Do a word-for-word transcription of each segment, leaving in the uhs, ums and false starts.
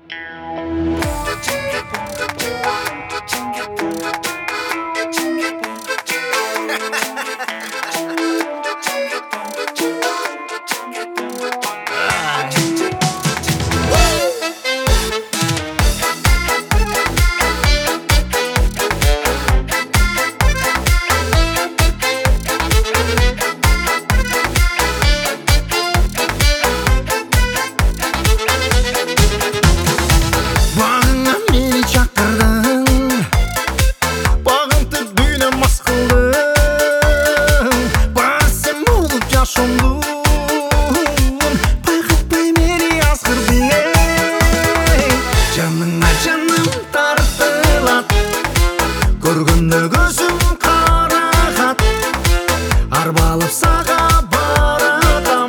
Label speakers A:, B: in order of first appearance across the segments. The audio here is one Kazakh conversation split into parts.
A: Көргенде көзім қарағат, арбалып саға баратам.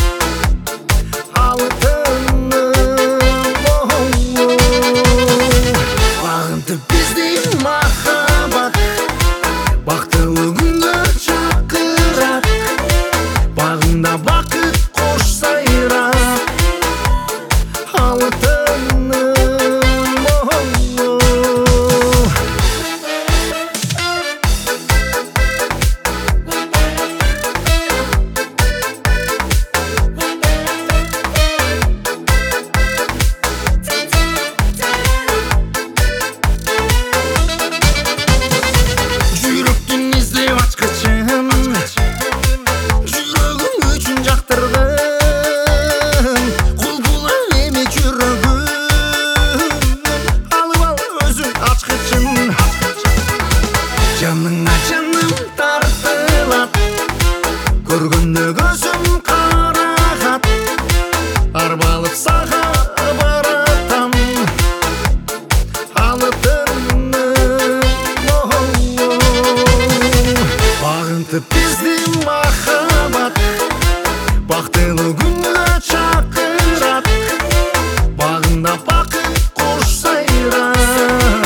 A: Алтыным бағынты біздей махаббат, бақтылы күнді шақырат, бағында бақыт қош сайрап. Алтыным жаныңа жаным тартылат, көргенде көзім қарағат, арбалып саға баратам. Алтыным бағынты біздей махаббат, бақтылы күнді шақырат, бағында бақыт қош сайрап.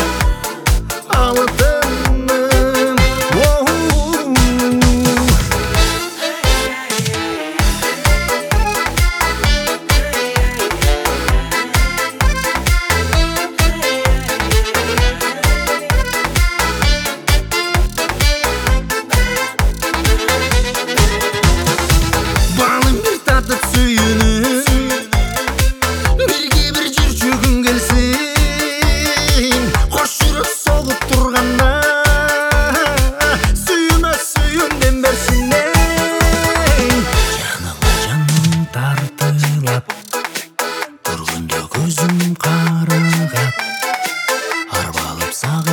A: Көргенде көзім қарағат, арбалып саға